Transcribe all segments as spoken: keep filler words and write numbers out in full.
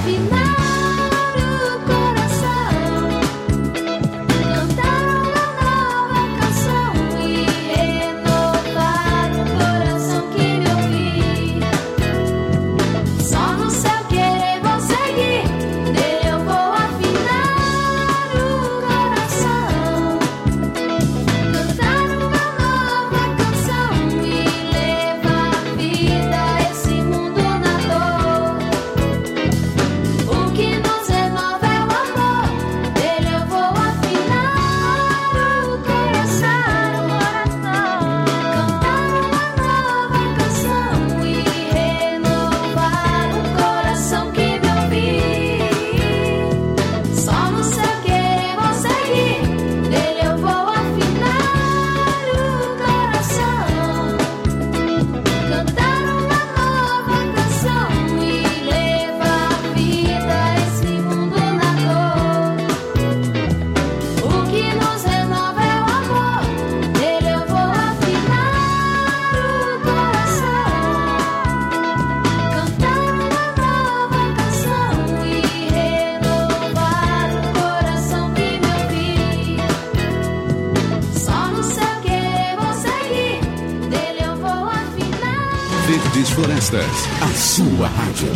Florestas, a sua rádio.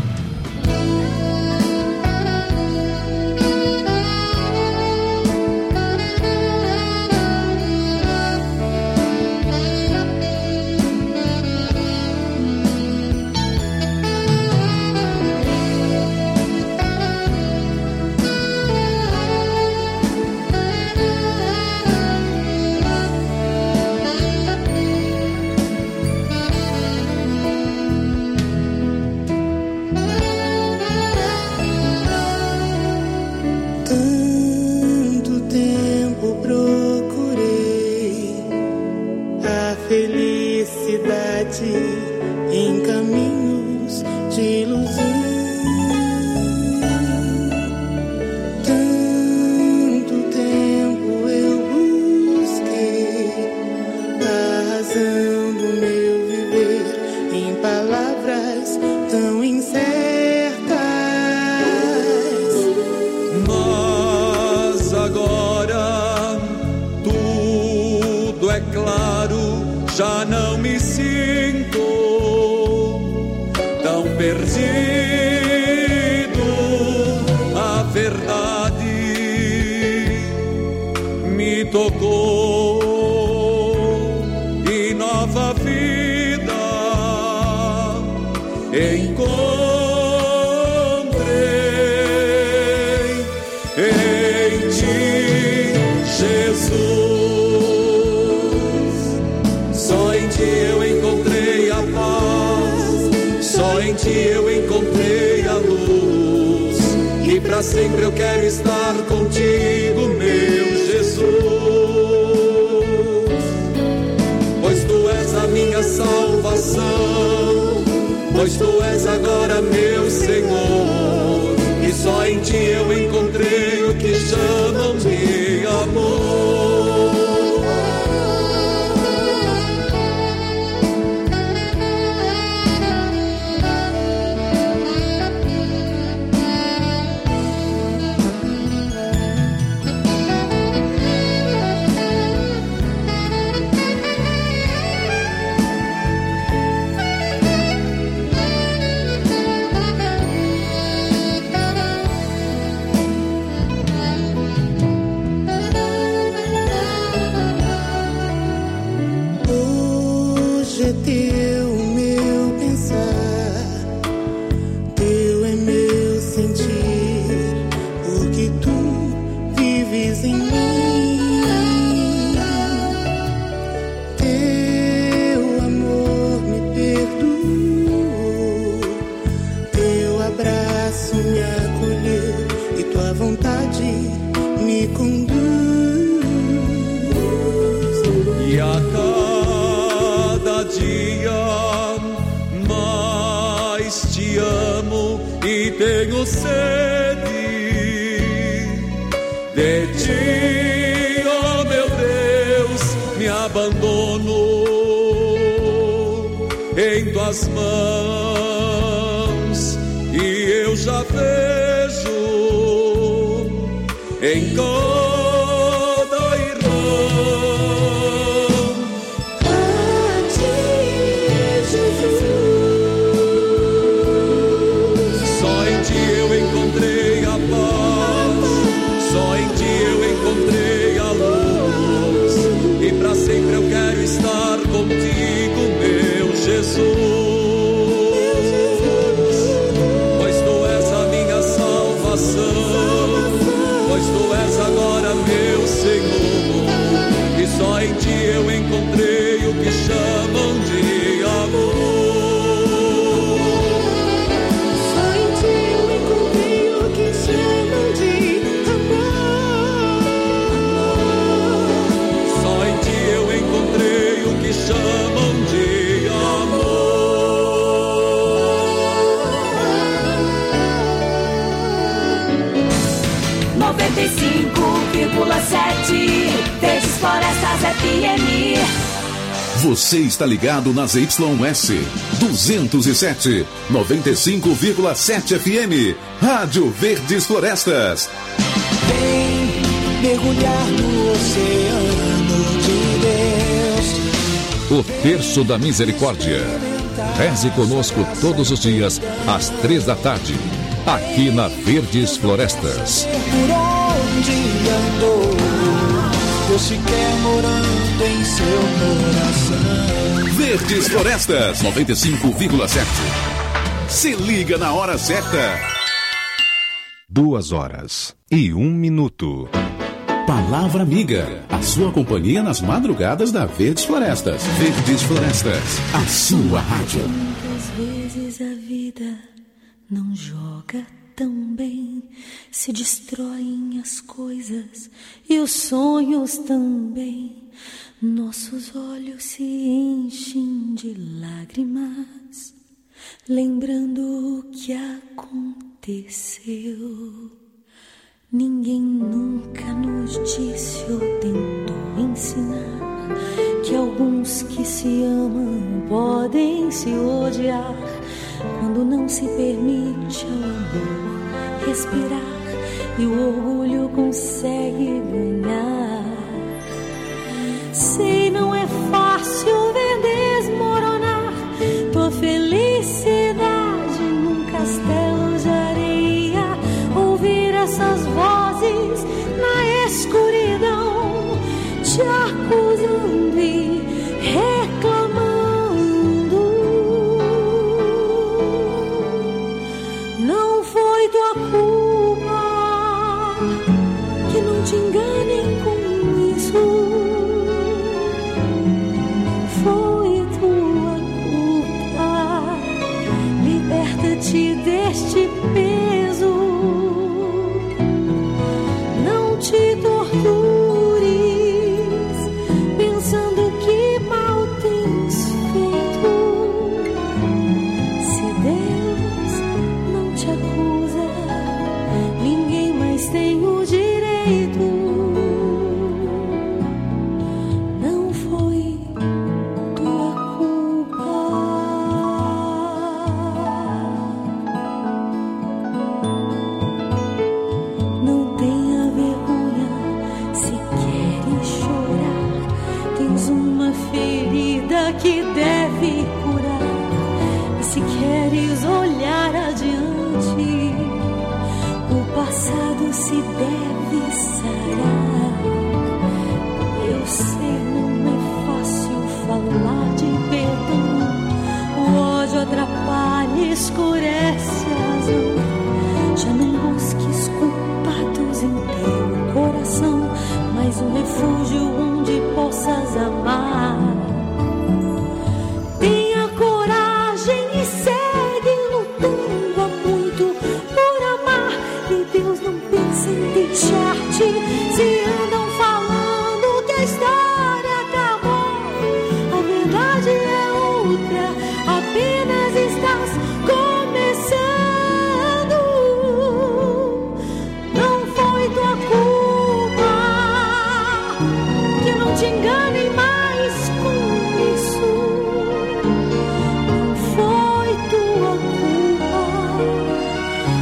Sempre eu quero estar contigo, meu Jesus, pois tu és a minha salvação, pois tu és agora meu Senhor, e só em ti eu encontrei o que chamam de amor. Tenho sede de ti, oh meu Deus, me abandono em tuas mãos e eu eu já vejo em cada irmão. A ti, Jesus. Só em ti eu encontrei a paz, só em ti eu encontrei a luz, e pra sempre eu quero estar contigo, meu Jesus. Pois tu és a minha salvação, pois tu és agora meu Senhor, e só em ti eu encontrei o que chamam de amor. Só em ti eu encontrei o que chamam de amor. Só em ti eu encontrei o que chamam de noventa e cinco vírgula sete Verdes Florestas F M. Você está ligado nas Y S duzentos e sete, noventa e cinco vírgula sete F M. Rádio Verdes Florestas. Vem mergulhar no oceano de Deus. O Terço da Misericórdia. Reze conosco todos os dias, às três da tarde, aqui na Verdes Florestas. Por onde andou, Deus se quer morando em seu coração. Verdes Florestas, noventa e cinco vírgula sete. Se liga na hora certa. Duas horas e um minuto. Palavra Amiga, a sua companhia nas madrugadas da Verdes Florestas. Verdes Florestas, a sua rádio. Muitas vezes a vida não joga tão bem, se destroem as coisas e os sonhos também. Nossos olhos se enchem de lágrimas, lembrando o que aconteceu. Ninguém nunca nos disse ou tentou ensinar que alguns que se amam podem se odiar, quando não se permite ao amor respirar e o orgulho consegue ganhar. Sei, não é fácil ver desmoronar tua felicidade num castelo de areia, ouvir essas vozes na escuridão te acusando e reclamando. Não foi tua culpa, que não te enganem com isso. Não foi tua culpa, liberta-te deste peso. Não te tortures pensando que mal tens feito. Se Deus não te acusa, ninguém mais tem o direito.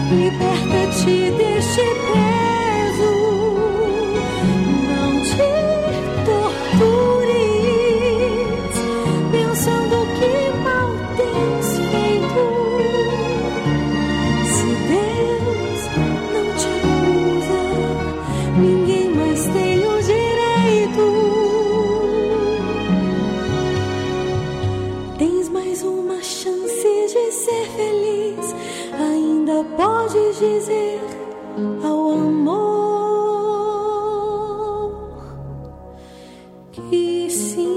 liberta-te deste peso, não te tortures, pensando que mal tens feito. Se Deus não te usa, ninguém mais tem o direito. Tens mais uma chance de ser feliz, ainda podes dizer ao amor que sim.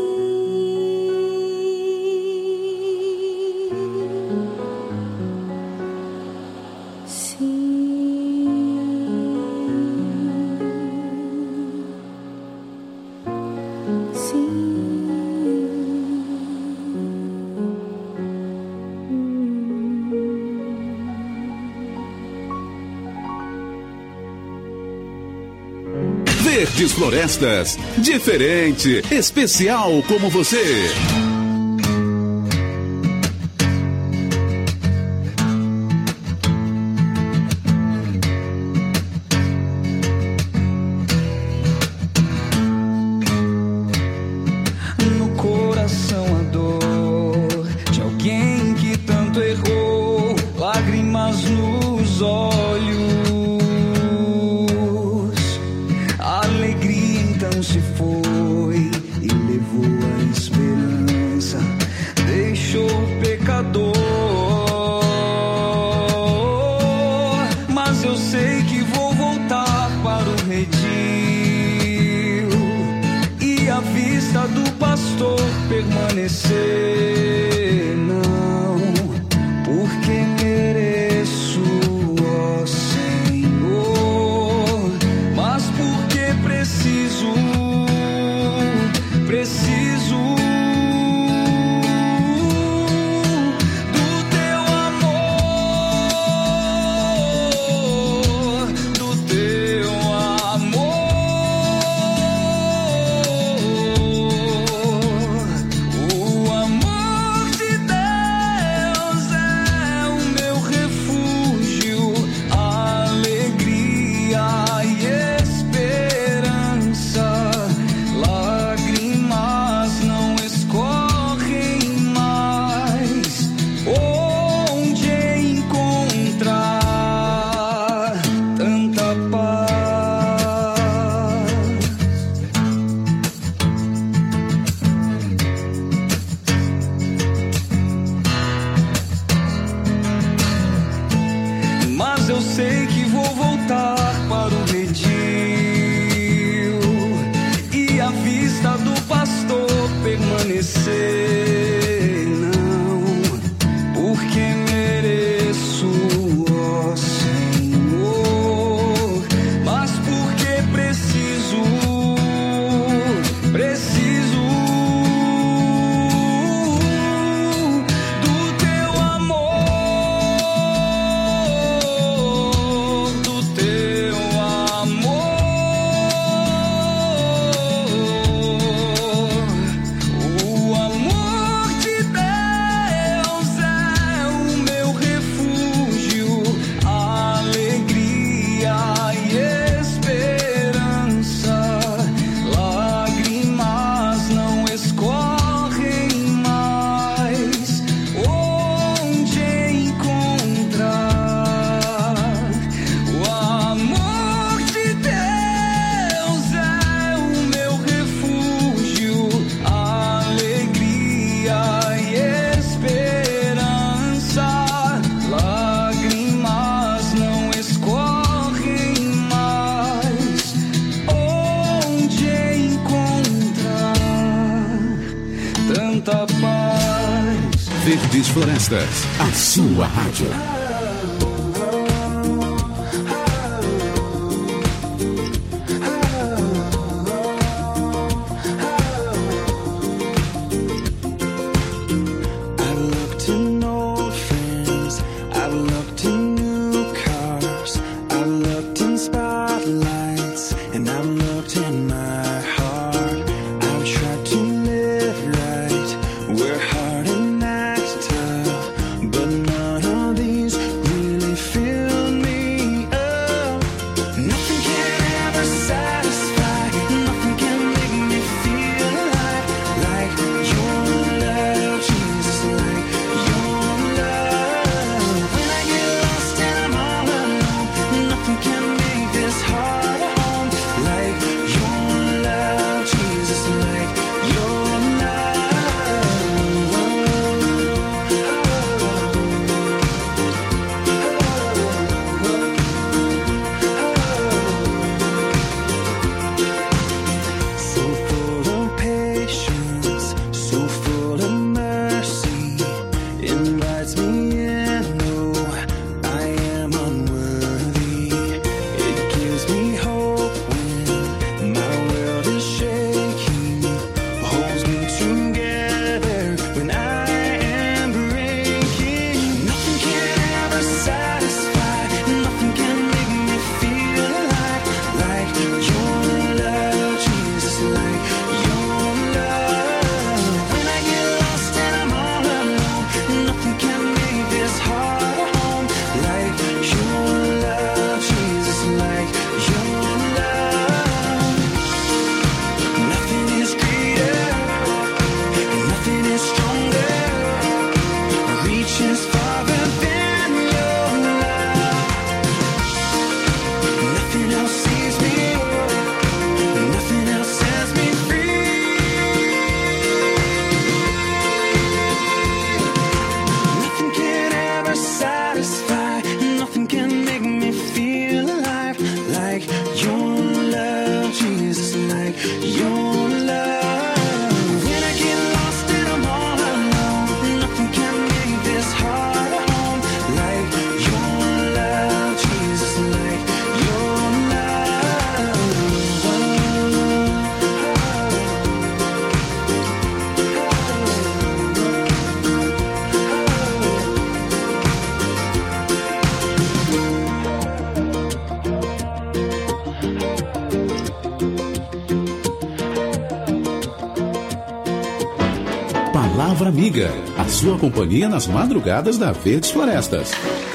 Verdes Florestas, diferente, especial como você. No coração a dor de alguém que tanto errou, lágrimas nos olhos. Se foi e levou a esperança, deixou o pecador. Mas eu sei que vou voltar para o redil, e à vista do pastor permanecer. Não, porque mereço, ó Senhor, mas porque preciso. Preciso do teu amor, do teu amor. O amor de Deus é o meu refúgio, alegria e esperança. Mas eu sei que vou voltar para o redil, e à vista do pastor permanecer. Não, porque mereço, ó Senhor, mas porque preciso, preciso do teu amor, do teu amor. O amor de Deus é o meu refúgio, alegria e esperança. Lágrimas não escorrem mais. Onde encontrar o amor de Deus é o meu refúgio, alegria e esperança. Lágrimas não escorrem mais. Onde encontrar tanta paz? Verdes Florestas, a sua rádio. I've looked in old friends, I've looked in new cars, I've looked in spotlights, and I've looked in my heart. I've tried to live right, work hard and act tough, but none of these Palavra Amiga, a sua companhia nas madrugadas da Verdes Florestas.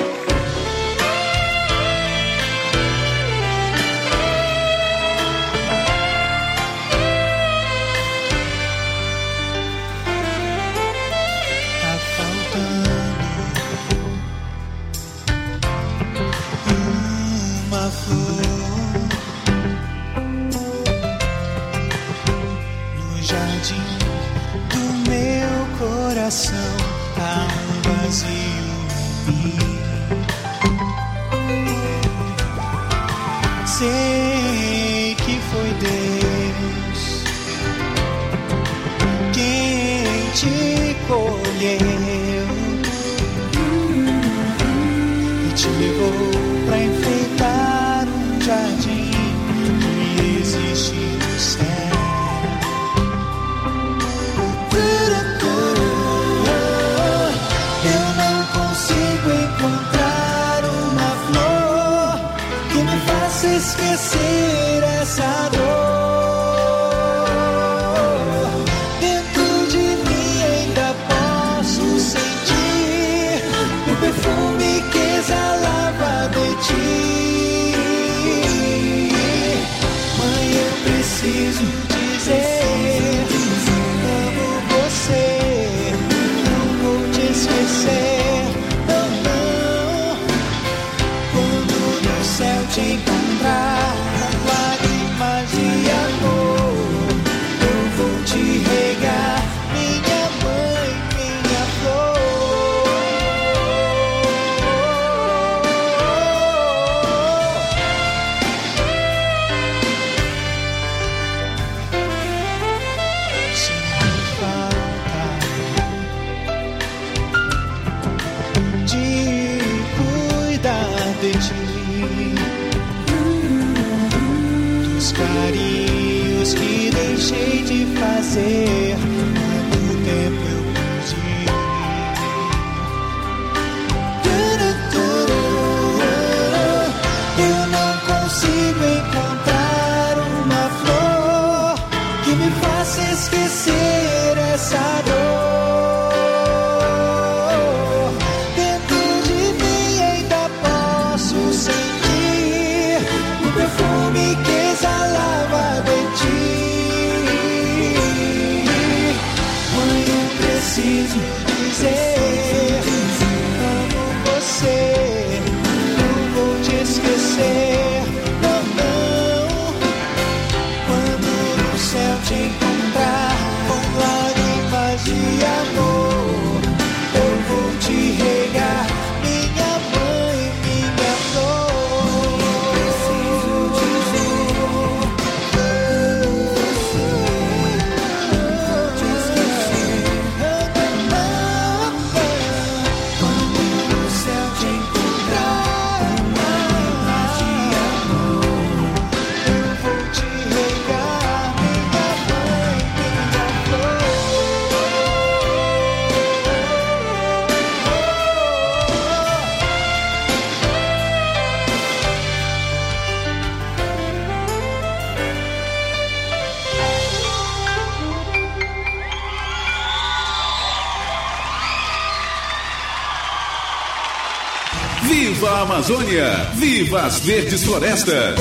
Viva a Amazônia! Viva as Verdes Florestas!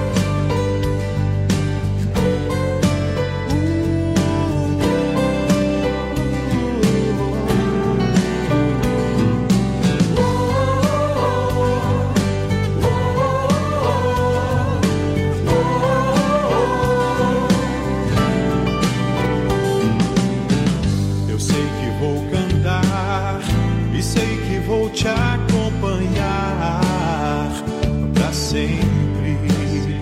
Eu sei que vou cantar e sei que vou te acompanhar pra sempre.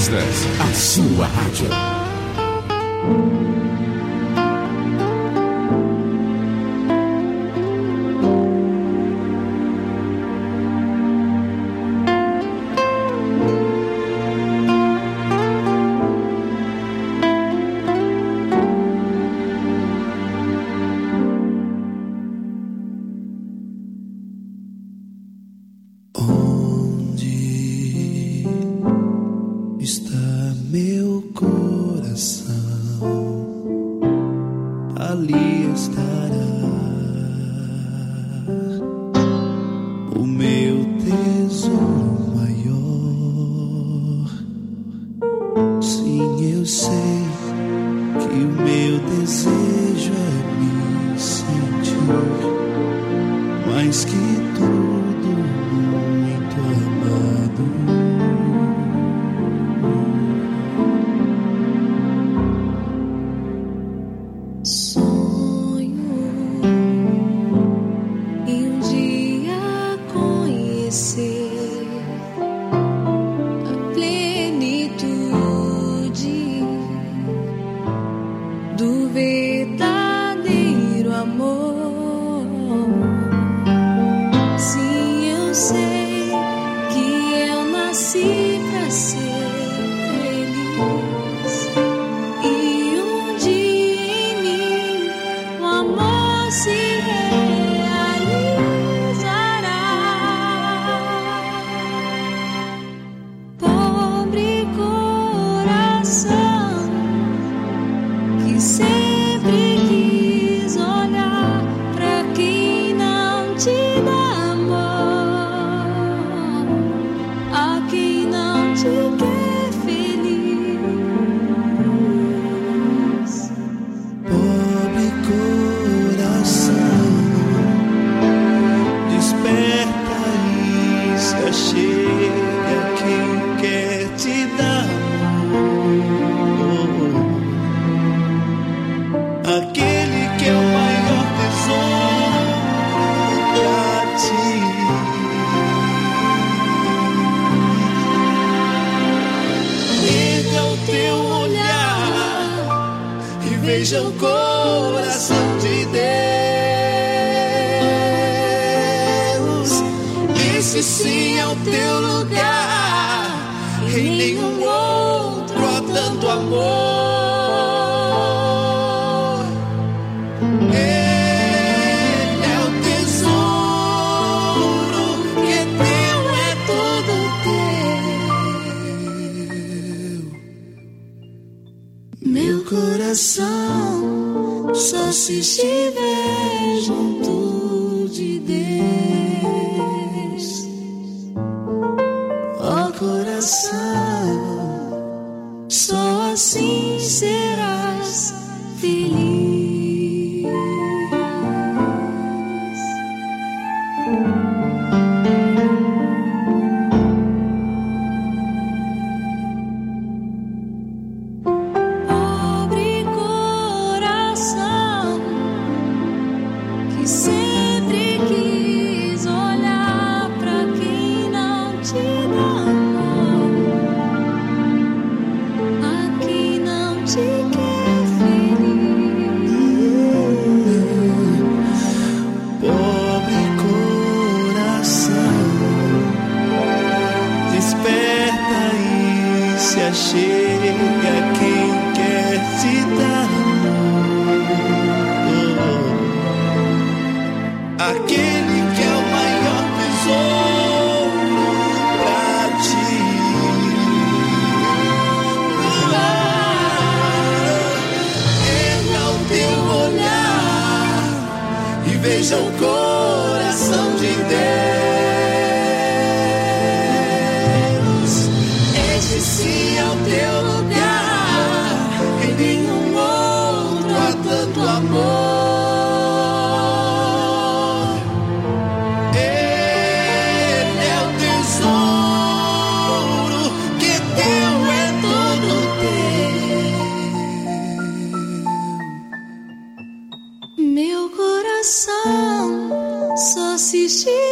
Florestas, a sua rádio. Veja o coração de Deus. Esse sim é o teu lugar. Em nenhum outro há tanto amor. Ele é o tesouro que é teu, é todo teu. Meu coração só se estiver junto de Deus. Ó coração, só assim serás feliz. Veja o coração de Deus. Este sim é o teu lugar. Em nenhum outro há tanto amor. Ele é o tesouro que teu, é todo teu. Meu coração só se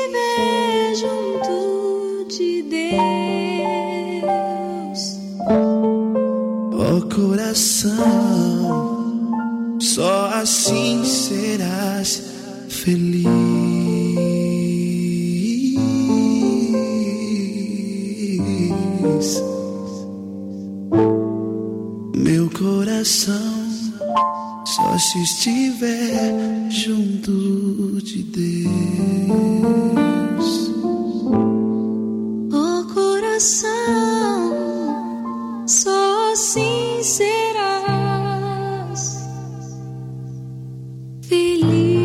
estiver junto de Deus. oh coração, só assim serás feliz. Meu coração, só se estiver junto de Deus. Oh coração, só assim serás feliz.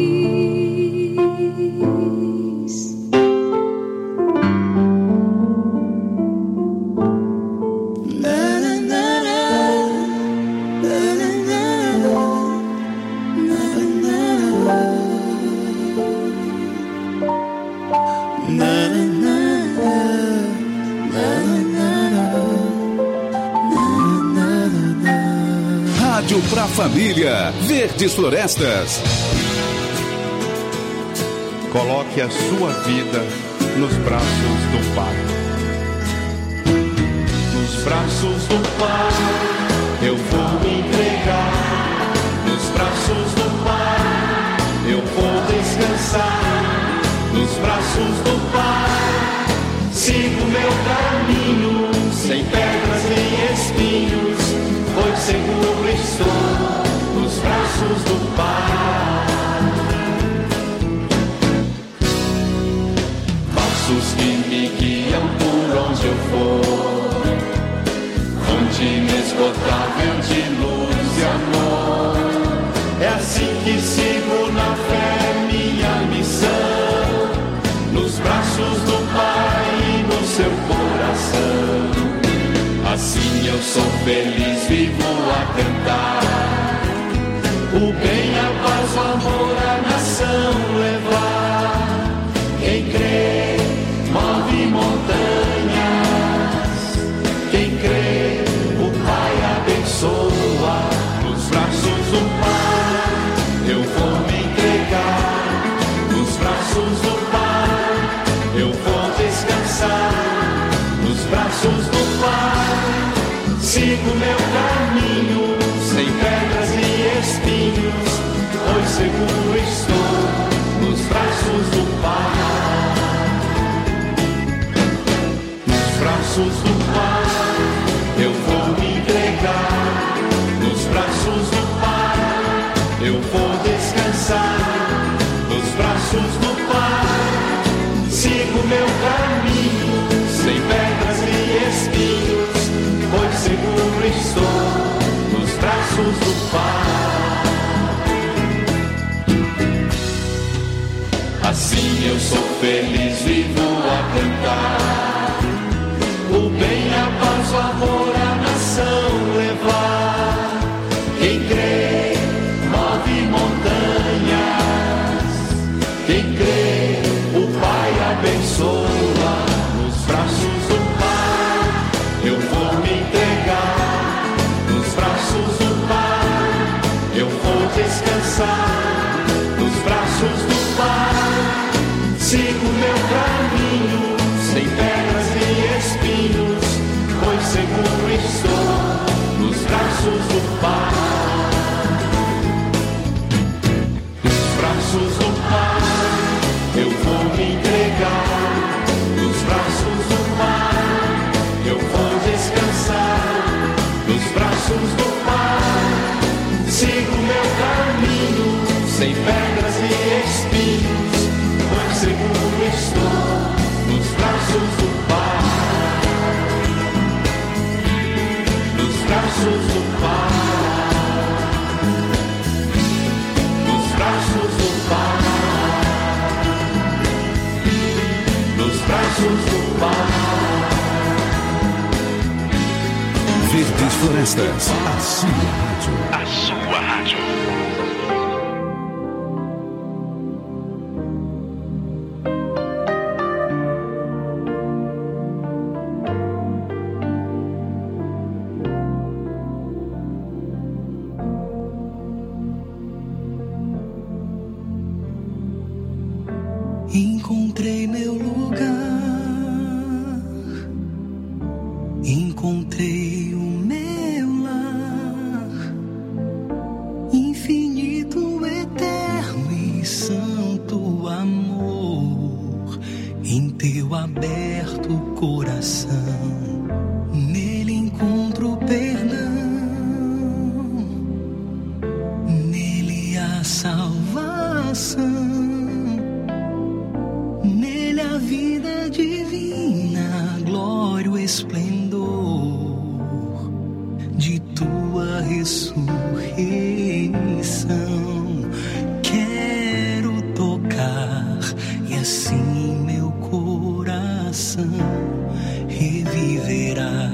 Rádio pra família, Verdes Florestas. Coloque a sua vida nos braços do Pai. Nos braços do Pai eu vou me entregar. Nos braços do Pai eu vou descansar. Nos braços do Pai sigo meu caminho, sem pedras nem espinhos, pois seguro estou nos braços do Pai. Passos que me guiam por onde eu for, fonte inesgotável de luz e amor. É assim que sigo na fé minha missão, nos braços do Pai e no seu coração. Assim eu sou feliz, vivo a cantar, o bem, a paz, o amor, a nação levar. Quem crê move montanhas, quem crê o Pai abençoa. Nos braços do Pai eu vou me entregar, nos braços do Pai eu vou descansar. Nos braços do Pai sigo meu caminho, sem pedras e espinhos, pois seguro estou nos braços do Pai. Nos braços do Pai eu vou me entregar, nos braços do Pai eu vou descansar. Nos braços do Pai sigo meu caminho, sem pedras e espinhos, pois seguro estou nos braços do Pai. Assim eu sou feliz, vivo a cantar, o bem, a paz, o amor, a nação levar. Quem crê move montanhas, quem crê o Pai abençoa. Nos braços do Pai eu vou me entregar, nos braços do Pai eu vou descansar. Nos braços do Pai sigo meu caminho, sem pedras e espinhos, pois seguro estou nos braços do Pai. Nos braços do Pai eu vou me entregar, nos braços do Pai eu vou descansar. Nos braços do Pai sigo meu caminho, sem pedras e espinhos, pois seguro estou nos braços do Pai. Nos braços do Pai, nos braços do Pai, nos braços do Pai. Verdes Florestas, a sua rádio. A sua rádio. Encontrei meu lugar, encontrei o meu lar. teu aberto coração, nele encontro perdão, nele a salvação, nele a vida divina, glória, o esplendor de tua ressurreição. Quero tocar e assim meu coração reviverá.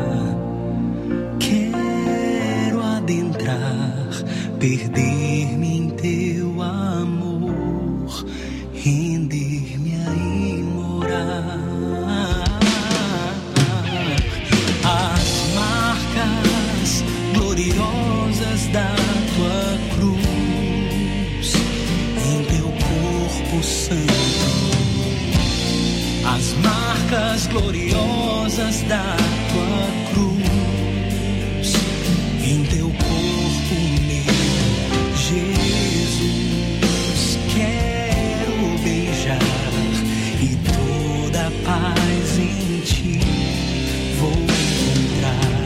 Quero adentrar, perder-me em teu amor, render-me aí morar. As marcas gloriosas da tua cruz em teu corpo santo, as marcas gloriosas da tua cruz em teu corpo meu, Jesus, quero beijar e toda a paz em ti vou encontrar.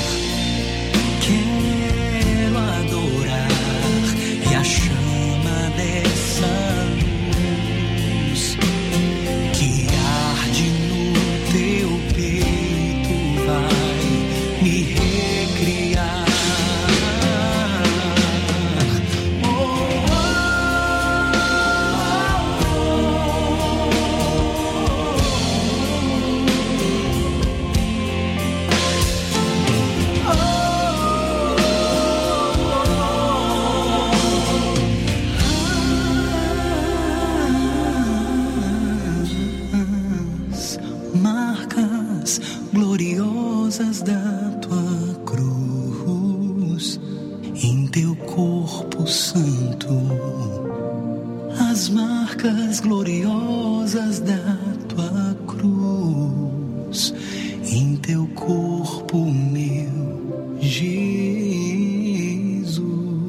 Quero adorar e a chama dessa luz que arde no teu peito vai me recriar. Oh, oh, as marcas gloriosas da tua cruz em teu corpo santo, as marcas gloriosas da tua cruz em teu corpo meu, Jesus.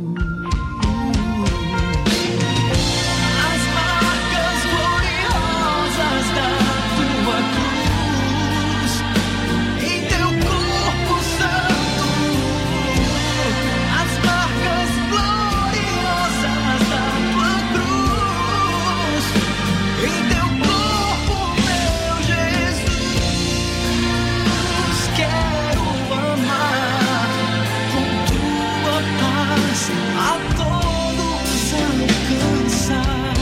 As marcas gloriosas da tua cruz em teu corpo santo, as marcas gloriosas da tua cruz em teu corpo meu, Jesus. Quero amar com tua paz a todos alcançar.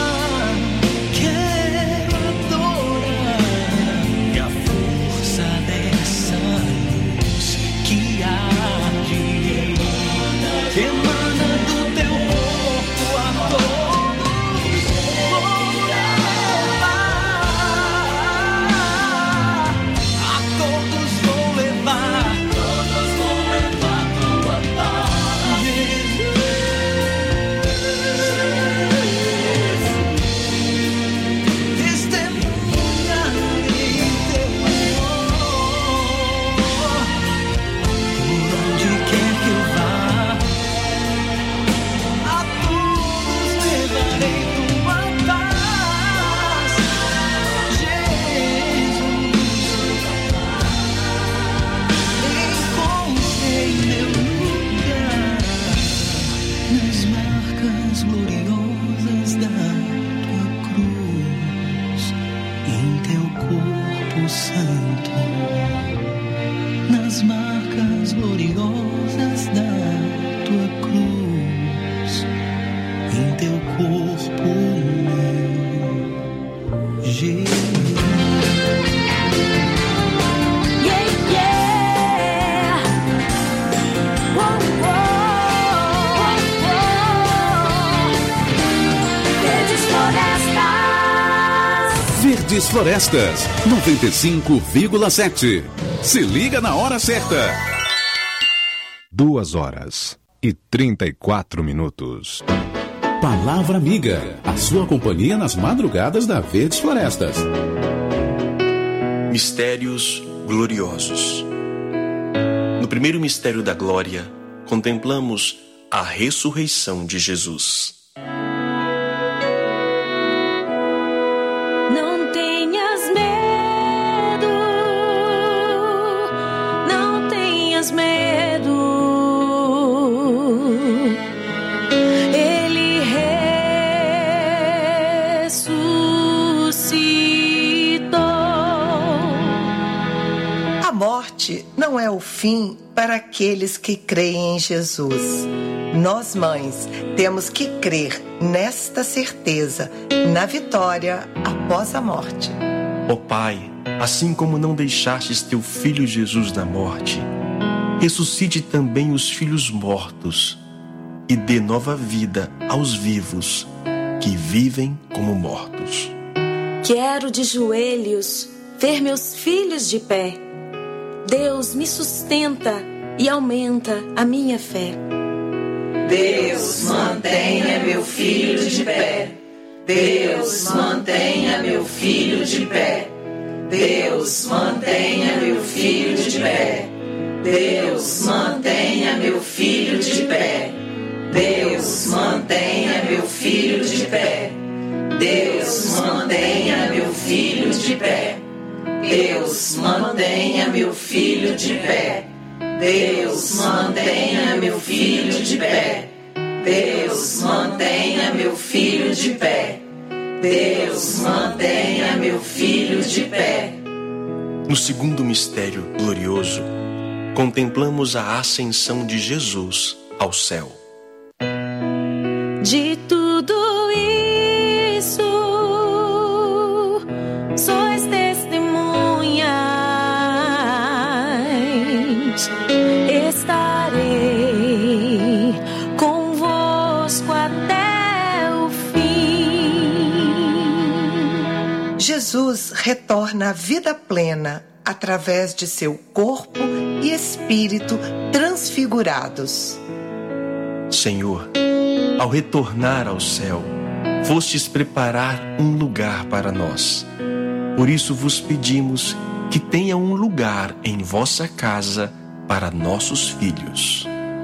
Quero adorar e a força dessa luz que arde, que emana do teu corpo a todos vou levar, a todos vou levar, todos vou levar tua paz, Jesus. Testemunharei teu amor por onde quer que eu vá, a todos levarei tua paz, Jesus. Encontrei meu lugar nas marcas gloriosas da tua cruz em teu corpo santo, nas marcas gloriosas da tua cruz em teu corpo meu, Jesus. Yeah, yeah. Whoa, whoa, whoa. Verdes florestas. Verdes Florestas, noventa e cinco vírgula sete. Se liga na hora certa. Duas horas e trinta e quatro minutos. Palavra Amiga, a sua companhia nas madrugadas da Verdes Florestas. Mistérios gloriosos. No primeiro mistério da glória, contemplamos a ressurreição de Jesus. Não tenha ressuscitou. A morte não é o fim para aqueles que creem em Jesus. Nós, mães, temos que crer nesta certeza, na vitória após a morte. Ó Pai, assim como não deixastes teu Filho Jesus na morte, ressuscite também os filhos mortos e dê nova vida aos vivos que vivem como mortos. Quero de joelhos ver meus filhos de pé. Deus me sustenta e aumenta a minha fé. Deus, mantenha meu filho de pé. Deus, mantenha meu filho de pé. Deus, mantenha meu filho de pé. Deus, mantenha meu filho de pé. Deus, mantenha meu filho de pé. Deus, mantenha meu filho de pé. Deus, mantenha meu filho de pé. Deus, mantenha meu filho de pé. Deus, mantenha meu filho de pé. Deus, mantenha meu filho de pé. No segundo mistério glorioso, contemplamos a ascensão de Jesus ao céu. De tudo isso, sois testemunhas. Estarei convosco até o fim. Jesus retorna à vida plena através de seu corpo e espírito transfigurados. Senhor, ao retornar ao céu, fostes preparar um lugar para nós. Por isso vos pedimos que tenha um lugar em vossa casa para nossos filhos.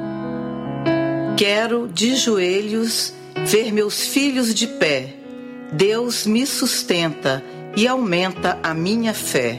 Quero de joelhos ver meus filhos de pé. Deus me sustenta e aumenta a minha fé.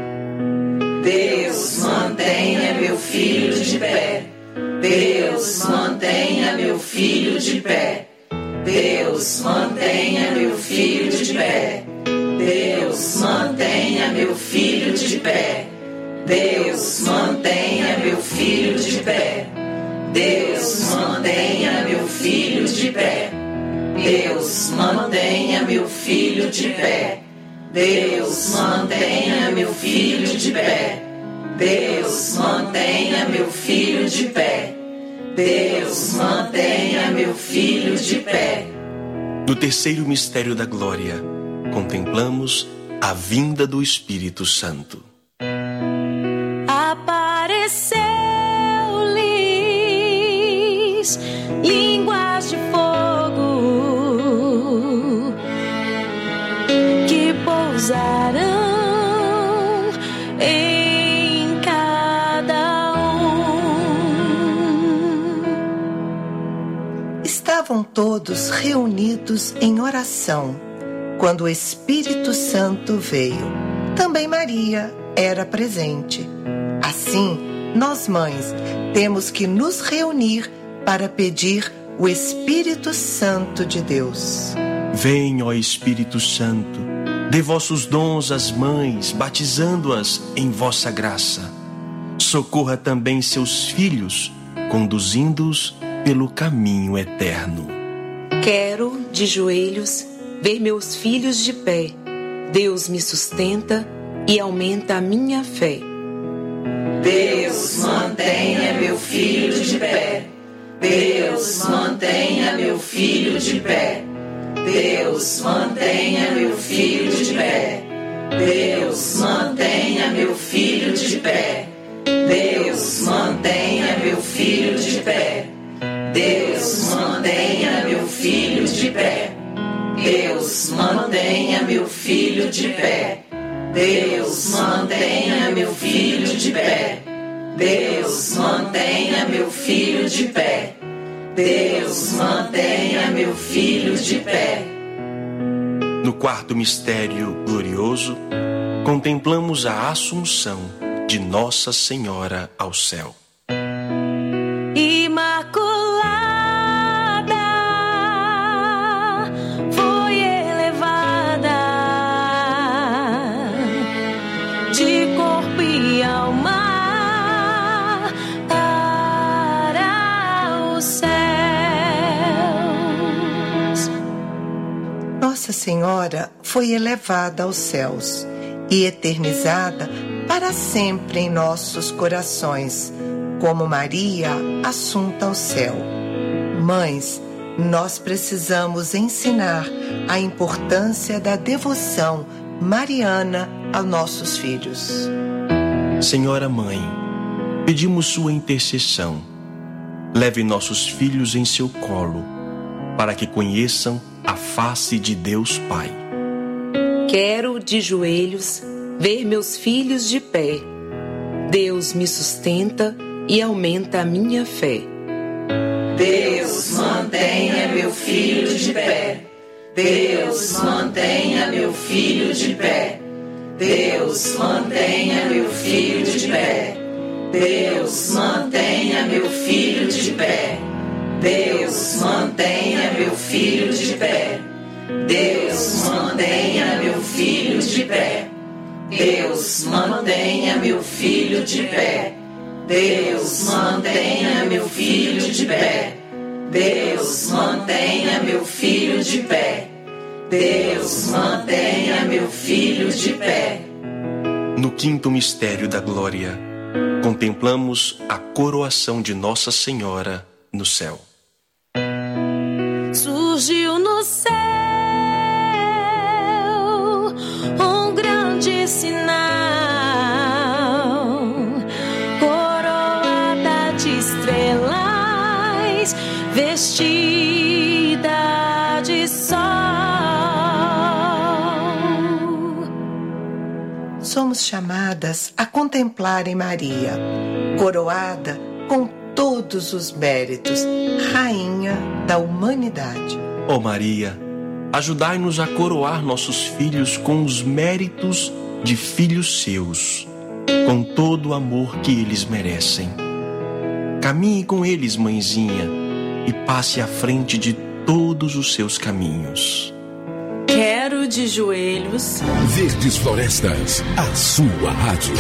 Deus, mantenha meu filho de pé. Deus, mantenha meu filho de pé. Deus, mantenha meu filho de pé. Deus, mantenha meu filho de pé. Deus, mantenha meu filho de pé. Deus, mantenha meu filho de pé. Deus, mantenha meu filho de pé. Deus, mantenha meu filho de pé. Deus, mantenha meu filho de pé. Deus, mantenha meu filho de pé. No terceiro mistério da glória, contemplamos a vinda do Espírito Santo. Apareceu-lhes línguas de fogo que pousarão em cada um. Estavam todos reunidos em oração quando o Espírito Santo veio. Também Maria era presente. Assim, nós mães temos que nos reunir para pedir o Espírito Santo de Deus. Vem, ó Espírito Santo, dê vossos dons às mães, batizando-as em vossa graça. Socorra também seus filhos, conduzindo-os pelo caminho eterno. Quero, de joelhos, ver meus filhos de pé. Deus me sustenta e aumenta a minha fé. Deus, mantenha meu filho de pé. Deus, mantenha meu filho de pé. Deus, mantenha meu filho de pé. Deus, mantenha meu filho de pé. Deus, mantenha meu filho de pé. Deus, mantenha meu filho de pé. Deus, mantenha meu filho de pé. Deus, mantenha meu filho de pé. Deus, mantenha meu filho de pé. Deus, mantenha meu filho de pé. No quarto mistério glorioso, contemplamos a Assunção de Nossa Senhora ao céu. Imaculada foi elevada Senhora foi elevada aos céus e eternizada para sempre em nossos corações, como Maria assunta ao céu. Mães, nós precisamos ensinar a importância da devoção mariana aos nossos filhos. Senhora Mãe, pedimos sua intercessão. Leve nossos filhos em seu colo, para que conheçam a face de Deus Pai. Quero, de joelhos, ver meus filhos de pé. Deus me sustenta e aumenta a minha fé. Deus, mantenha meu filho de pé. Deus, mantenha meu filho de pé. Deus, mantenha meu filho de pé. Deus, mantenha meu filho de pé. Deus, mantenha meu filho de pé. Deus, mantenha meu filho de pé. Deus, mantenha meu filho de pé. Deus, mantenha meu filho de pé. Deus, mantenha meu filho de pé. Deus, mantenha meu filho de pé. No quinto mistério da glória, contemplamos a coroação de Nossa Senhora no céu. Surgiu no céu um grande sinal, coroada de estrelas, vestida de sol. Somos chamadas a contemplar em Maria, coroada com todos os méritos, Rainha da humanidade. Ó oh Maria, ajudai-nos a coroar nossos filhos com os méritos de filhos seus, com todo o amor que eles merecem. Caminhe com eles, mãezinha, e passe à frente de todos os seus caminhos. Quero, de joelhos, Verdes Florestas, a sua rádio.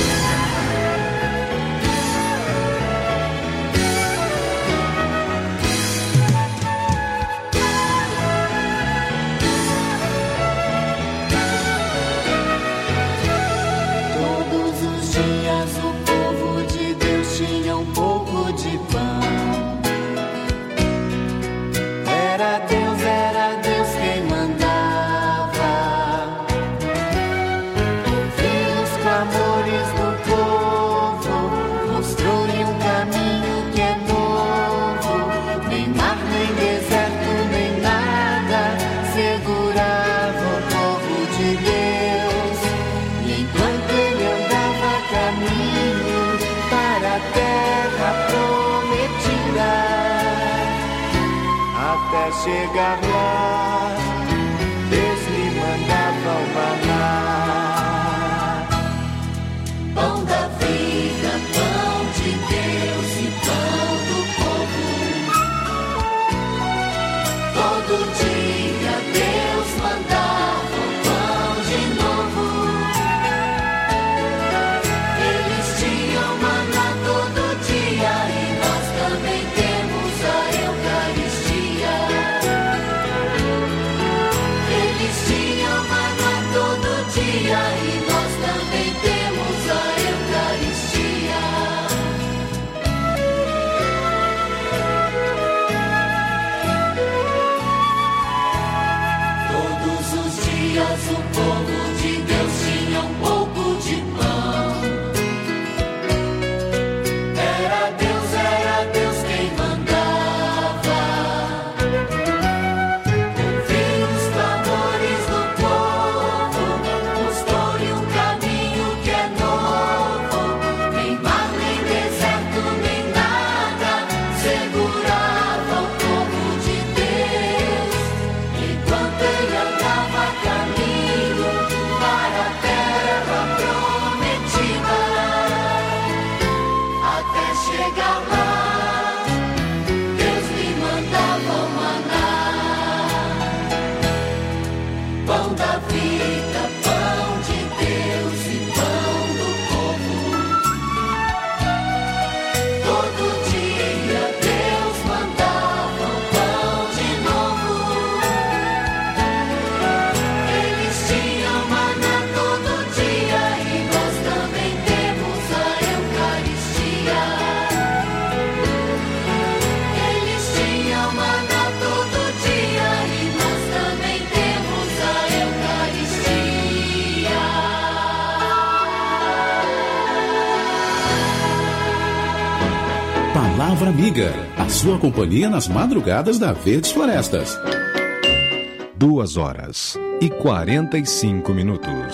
Chegar lá, Deus me mandava o maná. Pão da vida, pão de Deus e pão do povo. Todo dia Deus mandava o pão de novo. Eles tinham maná todo dia e nós também temos a Eucaristia. Eles tinham maná todo dia e nós também temos a Eucaristia. Todos os dias o povo de Deus tinha um pouco de pão. Era Deus, era Deus quem mandava. Segurava o povo de Deus enquanto ele andava a caminho. Palavra Amiga, a sua companhia nas madrugadas da Verdes Florestas. Duas horas e quarenta e cinco minutos.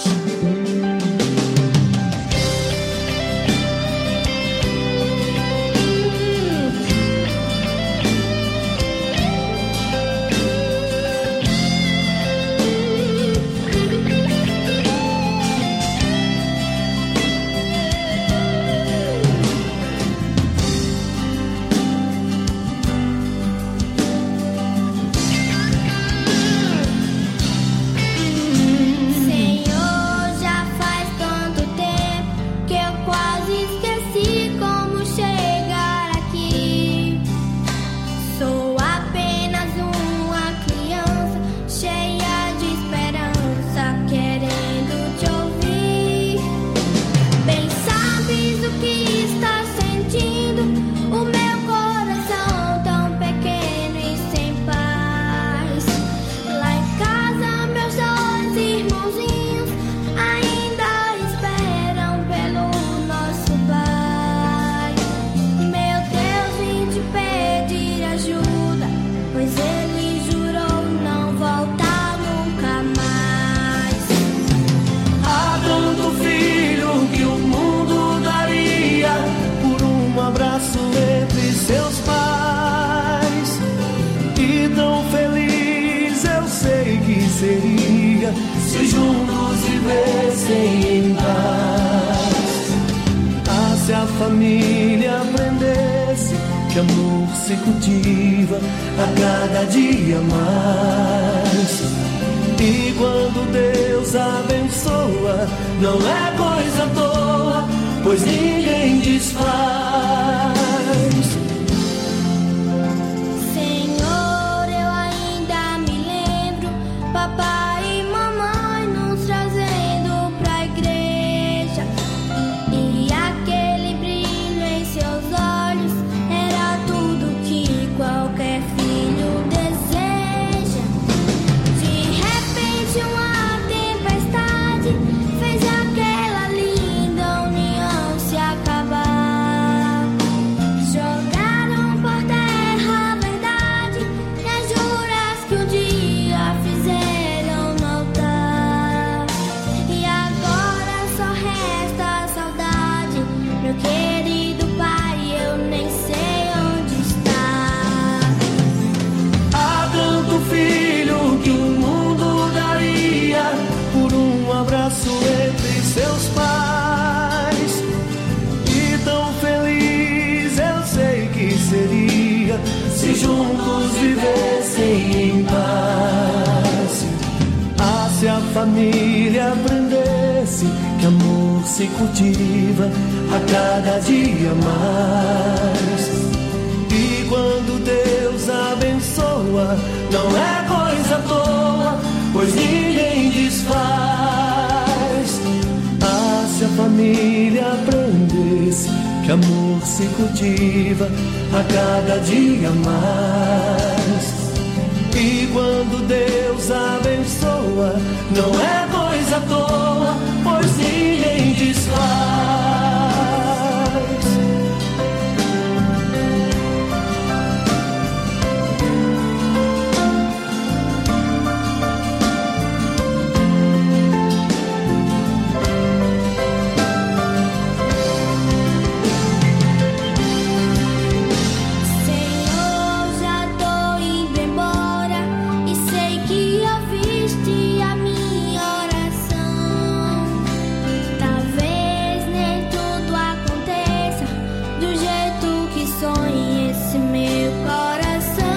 Se juntos vivessem em paz. Ah, se a família aprendesse que amor se cultiva a cada dia mais. E quando Deus abençoa, não é coisa à toa, pois ninguém desfaz. Senhor, eu ainda me lembro, papai e mamãe nos trazendo pra igreja, e aquele brilho em seus olhos era tudo que qualquer filho deseja. De repente uma tempestade fez aquela linda união se acabar. Jogaram por terra a verdade e as juras que um dia fizeram no altar. E agora só resta a saudade, meu querido pai, eu nem sei onde está. Há tanto filho que o mundo daria por um abraço entre seus pais. E tão feliz eu sei que seria se juntos vivessem em paz. Ah, se a família aprendesse que amor se cultiva a cada dia mais. E quando Deus abençoa, não é coisa à toa, pois ninguém desfaz. Ah, se a família aprendesse que amor se cultiva a cada dia mais. E quando Deus abençoa, não é coisa à toa, pois ninguém desfaz. Senhor, já tô indo embora e sei que ouviste a minha oração. Talvez nem tudo aconteça do jeito que sonha esse meu coração,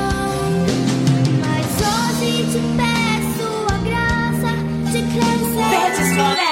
mas hoje te peço a graça de crescer. Verdes Florestas.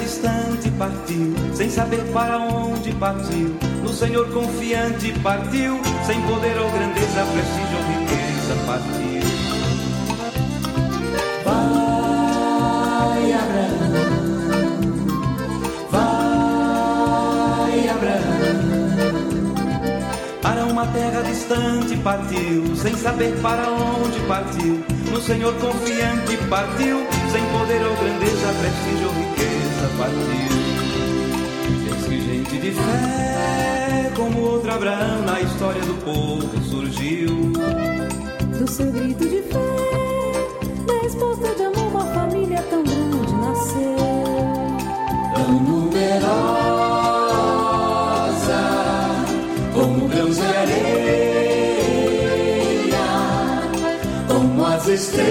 distante partiu, sem saber para onde partiu. No Senhor confiante partiu, sem poder ou grandeza, prestígio ou riqueza partiu. Vai, Abraão, vai, Abraão, para uma terra distante partiu, sem saber para onde partiu. No Senhor confiante partiu, sem poder ou grandeza, prestígio ou riqueza partiu. Eis que gente de fé, como outro Abraão, na história do povo surgiu. Do seu grito de fé, na resposta de amor, uma família tão grande nasceu. Tão numerosa, como grãos de areia, como as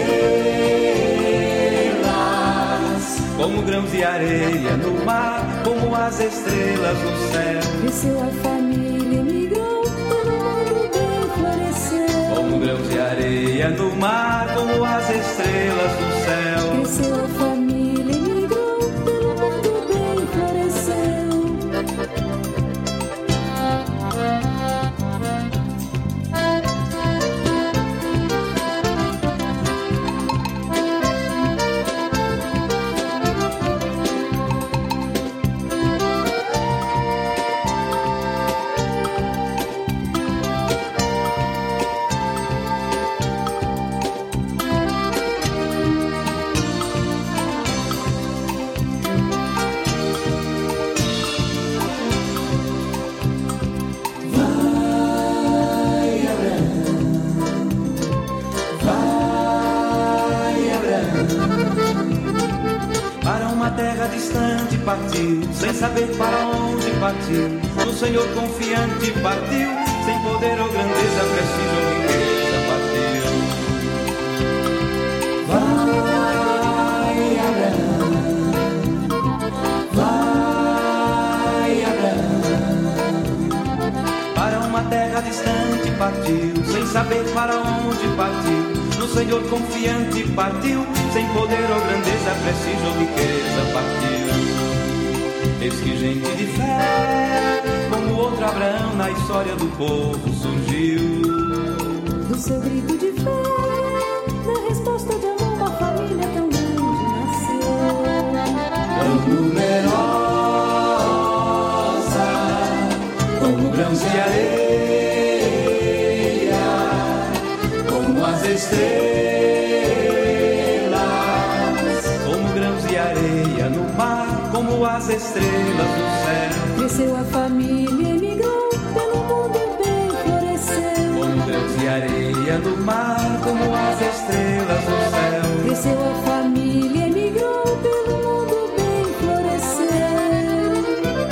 estrelas, como grãos de areia no mar, como as estrelas no céu. Cresceu a família, emigrou, todo mundo bem floresceu. Como grãos de areia no mar, como as estrelas no céu. Cresceu a família, emigrou, todo mundo bem floresceu. Partiu, sem saber para onde partiu. No Senhor confiante partiu, sem poder ou grandeza, prestígio ou riqueza partiu. Vai, Abraão, vai, Abraão, para uma terra distante partiu, sem saber para onde partiu. No Senhor confiante partiu, sem poder ou grandeza, prestígio ou riqueza partiu. Eis que gente de fé, como outro Abraão, na história do povo surgiu. Do seu grito de fé, na resposta de amor, uma família tão grande nasceu. Tão numerosa, como grãos de areia, como as estrelas, como grãos de areia no mar, como as estrelas do céu. Cresceu a família, emigrou, pelo mundo bem floresceu. Como grãos de areia no mar, como as estrelas do céu. Cresceu a família,